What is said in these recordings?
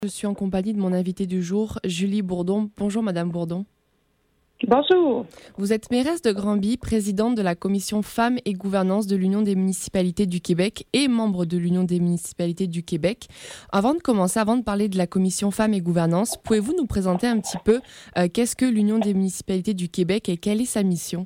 Je suis en compagnie de mon invitée du jour, Julie Bourdon. Bonjour Madame Bourdon. Bonjour. Vous êtes mairesse de Granby, présidente de la commission Femmes et Gouvernance de l'Union des municipalités du Québec et membre de l'Union des municipalités du Québec. Avant de parler de la commission Femmes et Gouvernance, pouvez-vous nous présenter un petit peu qu'est-ce que l'Union des municipalités du Québec et quelle est sa mission?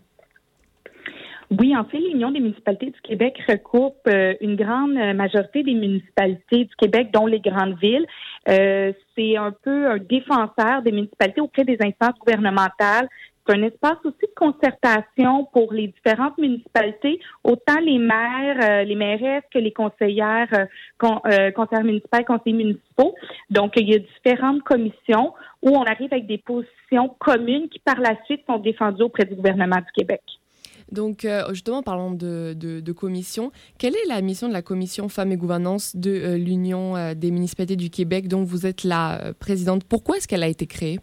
Oui, en fait, l'Union des municipalités du Québec recoupe une grande majorité des municipalités du Québec, dont les grandes villes. C'est un peu un défenseur des municipalités auprès des instances gouvernementales. C'est un espace aussi de concertation pour les différentes municipalités, autant les maires, les mairesses que les conseillères, conseillères municipales, conseillers municipaux. Donc, il y a différentes commissions où on arrive avec des positions communes qui, par la suite, sont défendues auprès du gouvernement du Québec. Donc, justement, parlons de commission. Quelle est la mission de la commission Femmes et Gouvernance de l'Union des municipalités du Québec, dont vous êtes la présidente? Pourquoi est-ce qu'elle a été créée?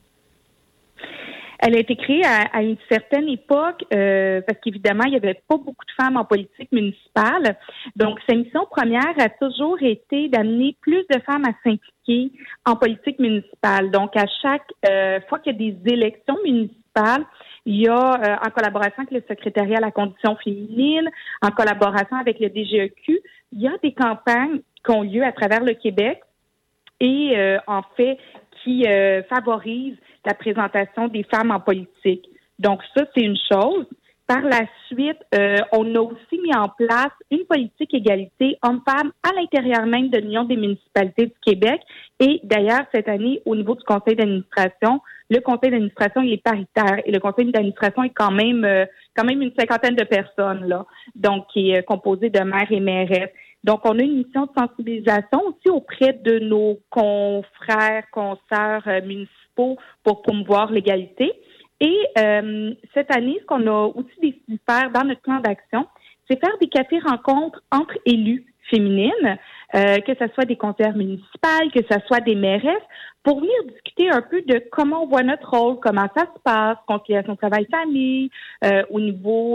Elle a été créée à une certaine époque parce qu'évidemment, il n'y avait pas beaucoup de femmes en politique municipale. Donc, sa mission première a toujours été d'amener plus de femmes à s'impliquer en politique municipale. Donc, à chaque fois qu'il y a des élections municipales, il y a, en collaboration avec le secrétariat à la condition féminine, en collaboration avec le DGEQ, il y a des campagnes qui ont lieu à travers le Québec et, en fait, qui favorisent la présentation des femmes en politique. Donc, ça, c'est une chose. Par la suite, on a aussi mis en place une politique égalité hommes-femmes à l'intérieur même de l'Union des municipalités du Québec. Et d'ailleurs, cette année, au niveau du conseil d'administration, le conseil d'administration, il est paritaire. Et le conseil d'administration est quand même une cinquantaine de personnes, là. Donc, qui est composé de maires et mairesses. Donc, on a une mission de sensibilisation aussi auprès de nos confrères, consoeurs municipaux pour promouvoir l'égalité. Et cette année, ce qu'on a aussi décidé de faire dans notre plan d'action, c'est faire des cafés-rencontres entre élus féminines, que ce soit des conseillères municipales, que ce soit des mairesses, pour venir discuter un peu de comment on voit notre rôle, comment ça se passe, conciliation travail-famille, au niveau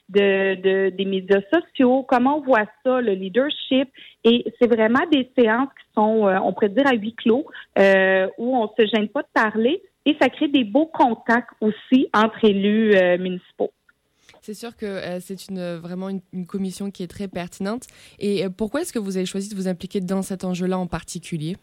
des médias sociaux, comment on voit ça, le leadership. Et c'est vraiment des séances qui sont, on pourrait dire, à huis clos, où on se gêne pas de parler. Et ça crée des beaux contacts aussi entre élus municipaux. C'est sûr que c'est vraiment une commission qui est très pertinente. Et pourquoi est-ce que vous avez choisi de vous impliquer dans cet enjeu-là en particulier?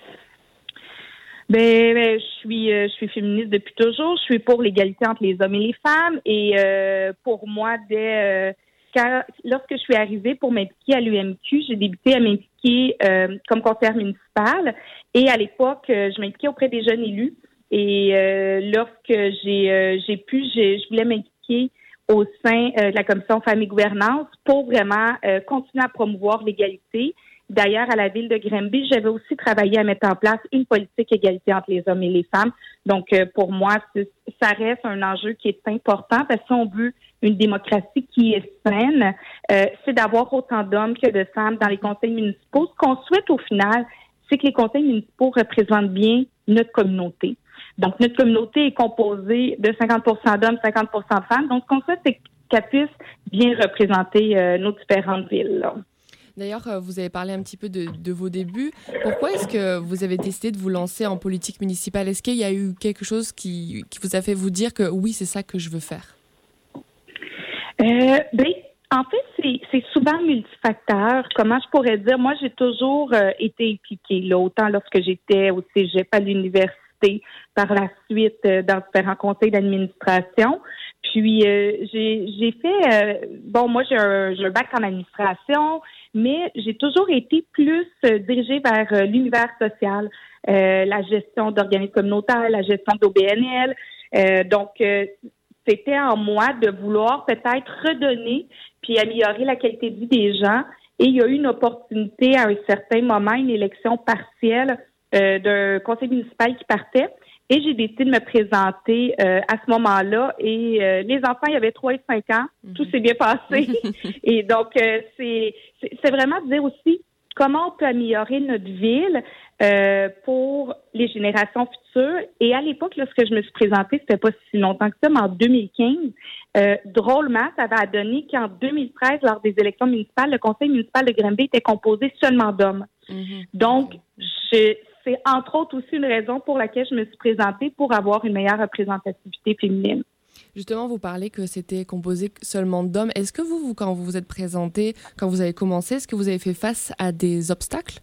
Je suis féministe depuis toujours. Je suis pour l'égalité entre les hommes et les femmes. Et pour moi, lorsque je suis arrivée pour m'impliquer à l'UMQ, j'ai débuté à m'impliquer comme conseillère municipale. Et à l'époque, je m'impliquais auprès des jeunes élus. Et lorsque je voulais m'impliquer au sein de la commission Femmes et Gouvernance pour vraiment continuer à promouvoir l'égalité. D'ailleurs, à la ville de Granby, j'avais aussi travaillé à mettre en place une politique égalité entre les hommes et les femmes. Donc, pour moi, ça reste un enjeu qui est important parce que si on veut une démocratie qui est saine, c'est d'avoir autant d'hommes que de femmes dans les conseils municipaux. Ce qu'on souhaite au final, c'est que les conseils municipaux représentent bien notre communauté. Donc, notre communauté est composée de 50% d'hommes, 50% de femmes. Donc, ce qu'on souhaite, c'est qu'elle puisse bien représenter nos différentes villes, là. D'ailleurs, vous avez parlé un petit peu de vos débuts. Pourquoi est-ce que vous avez décidé de vous lancer en politique municipale? Est-ce qu'il y a eu quelque chose qui vous a fait vous dire que oui, c'est ça que je veux faire? En fait, c'est souvent multifacteur. Comment je pourrais dire? Moi, j'ai toujours été impliquée, là, autant lorsque j'étais au cégep à l'université, par la suite dans différents conseils d'administration. Puis, j'ai fait... moi, j'ai un bac en administration, mais j'ai toujours été plus dirigée vers l'univers social, la gestion d'organismes communautaires, la gestion d'OBNL. Donc, c'était en moi de vouloir peut-être redonner puis améliorer la qualité de vie des gens. Et il y a eu une opportunité à un certain moment, une élection partielle d'un conseil municipal qui partait. Et j'ai décidé de me présenter à ce moment-là. Et les enfants, il y avait 3 et 5 ans. Tout s'est bien passé. Et donc, c'est vraiment de dire aussi comment on peut améliorer notre ville pour les générations futures. Et à l'époque, lorsque je me suis présentée, c'était pas si longtemps que ça, mais en 2015, drôlement, ça va donner qu'en 2013, lors des élections municipales, le conseil municipal de Granby était composé seulement d'hommes. Donc, c'est entre autres aussi une raison pour laquelle je me suis présentée pour avoir une meilleure représentativité féminine. Justement, vous parlez que c'était composé seulement d'hommes. Est-ce que vous, quand vous vous êtes présenté, quand vous avez commencé, est-ce que vous avez fait face à des obstacles?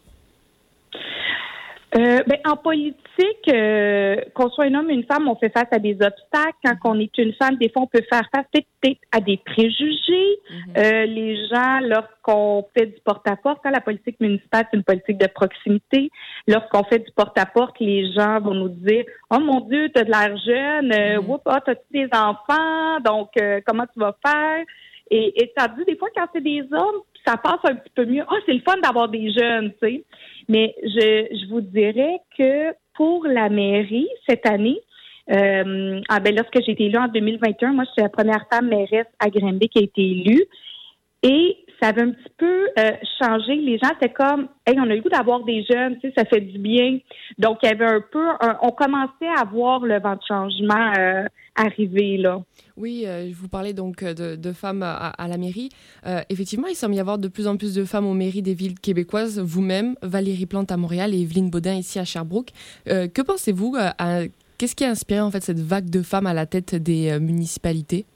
En politique, qu'on soit un homme ou une femme, on fait face à des obstacles. Quand on est une femme, des fois, on peut faire face peut-être à des préjugés. Les gens, lorsqu'on fait du porte-à-porte, la politique municipale, c'est une politique de proximité. Lorsqu'on fait du porte-à-porte, les gens vont nous dire « Oh mon Dieu, t'as de l'air jeune. T'as-tu des enfants? Donc, comment tu vas faire? » Et ça dit, des fois, quand c'est des hommes, ça passe un petit peu mieux. « Ah, c'est le fun d'avoir des jeunes, tu sais. » Mais je vous dirais que pour la mairie, cette année, lorsque j'ai été élue en 2021, moi, je suis la première femme mairesse à Granby qui a été élue. Et ça avait un petit peu changé. Les gens, c'était comme, hey, on a le goût d'avoir des jeunes, tu sais, ça fait du bien. Donc, il y avait on commençait à voir le vent de changement arriver, là. Oui, je vous parlais donc de femmes à la mairie. Effectivement, il semble y avoir de plus en plus de femmes aux mairies des villes québécoises. Vous-même, Valérie Plante à Montréal et Evelyne Baudin ici à Sherbrooke. Que pensez-vous qu'est-ce qui a inspiré en fait cette vague de femmes à la tête des municipalités?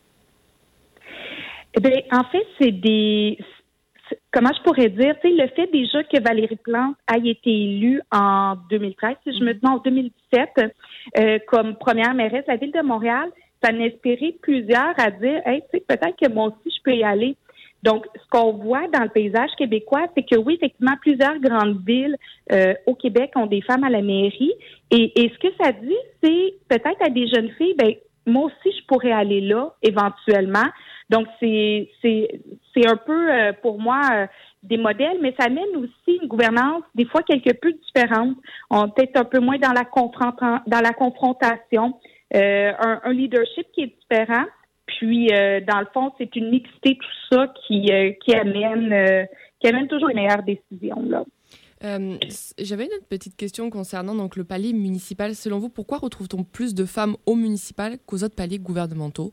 En fait, comment je pourrais dire, tu sais, le fait déjà que Valérie Plante ait été élue en 2013, si je me dis, non, en 2017, comme première mairesse de la ville de Montréal, ça a inspiré plusieurs à dire, hey, tu sais, peut-être que moi aussi, je peux y aller. Donc, ce qu'on voit dans le paysage québécois, c'est que oui, effectivement, plusieurs grandes villes au Québec ont des femmes à la mairie. Et ce que ça dit, c'est peut-être à des jeunes filles, moi aussi, je pourrais aller là, éventuellement. Donc, c'est un peu, pour moi, des modèles, mais ça amène aussi une gouvernance, des fois, quelque peu différente. On est peut-être un peu moins dans la confrontation, un leadership qui est différent. Puis, dans le fond, c'est une mixité, tout ça, qui amène toujours une meilleure décision, là. J'avais une autre petite question concernant donc, le palier municipal. Selon vous, pourquoi retrouve-t-on plus de femmes au municipal qu'aux autres paliers gouvernementaux?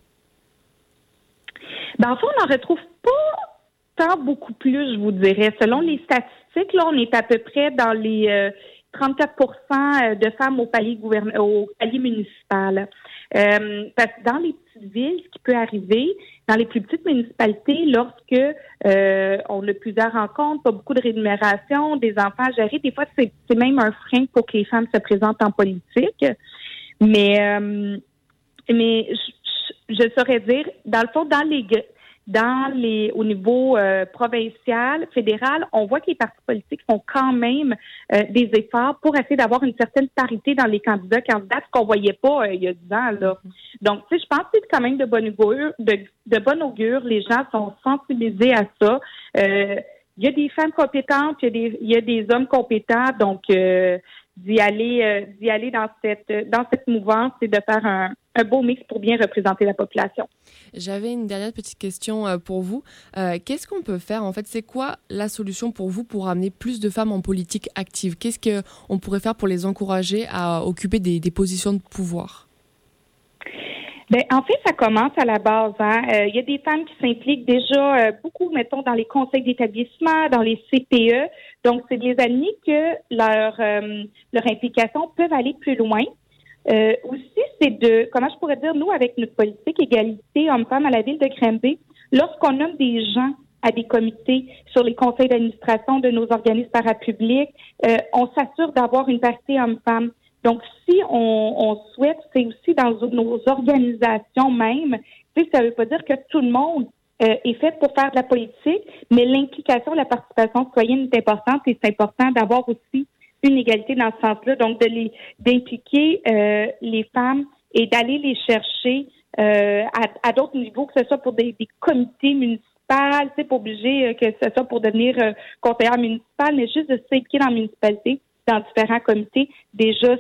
En fait, on n'en retrouve pas tant beaucoup plus, je vous dirais. Selon les statistiques, là, on est à peu près dans les 34% de femmes au palier municipal. Parce que dans les petites villes, ce qui peut arriver, dans les plus petites municipalités, lorsque on a plusieurs rencontres, pas beaucoup de rémunération, des enfants à gérer, des fois, c'est même un frein pour que les femmes se présentent en politique. Mais je saurais dire, dans le fond, au niveau provincial, fédéral, on voit que les partis politiques font quand même des efforts pour essayer d'avoir une certaine parité dans les candidates, ce qu'on voyait pas il y a 10 ans, là. Donc, tu sais, je pense que c'est quand même de bon augure. De bon augure, les gens sont sensibilisés à ça. Il y a des femmes compétentes, il y a des hommes compétents, donc d'y aller dans cette mouvance et de faire un beau mix pour bien représenter la population. J'avais une dernière petite question pour vous. Qu'est-ce qu'on peut faire? En fait, c'est quoi la solution pour vous pour amener plus de femmes en politique active? Qu'est-ce qu'on pourrait faire pour les encourager à occuper des positions de pouvoir? En fait, ça commence à la base. Il y a des femmes qui s'impliquent déjà beaucoup, mettons, dans les conseils d'établissement, dans les CPE. Donc, c'est des années que leur implication peut aller plus loin. Aussi, c'est comment je pourrais dire, nous, avec notre politique égalité hommes-femmes à la ville de Granby, lorsqu'on nomme des gens à des comités sur les conseils d'administration de nos organismes parapublics, on s'assure d'avoir une parité hommes-femmes. Donc, si on souhaite, c'est aussi dans nos organisations même, tu sais, ça ne veut pas dire que tout le monde est fait pour faire de la politique, mais l'implication, la participation citoyenne est importante et c'est important d'avoir aussi une égalité dans ce sens-là. Donc, d'impliquer les femmes et d'aller les chercher à d'autres niveaux, que ce soit pour des comités municipaux, c'est pas obligé que ce soit pour devenir conseillère municipale, mais juste de s'impliquer dans la municipalité, dans différents comités, déjà,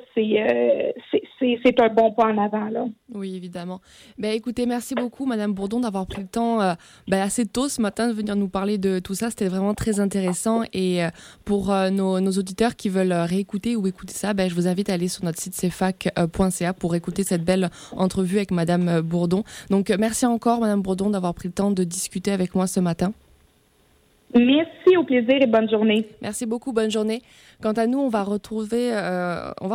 c'est un bon point en avant, là. Oui, évidemment. Écoutez, merci beaucoup, Madame Bourdon, d'avoir pris le temps assez tôt ce matin de venir nous parler de tout ça. C'était vraiment très intéressant. Et pour nos auditeurs qui veulent réécouter ou écouter ça, je vous invite à aller sur notre site cfac.ca pour écouter cette belle entrevue avec Madame Bourdon. Donc, merci encore, Madame Bourdon, d'avoir pris le temps de discuter avec moi ce matin. Merci, au plaisir et bonne journée. Merci beaucoup, bonne journée. Quant à nous, on va retrouver...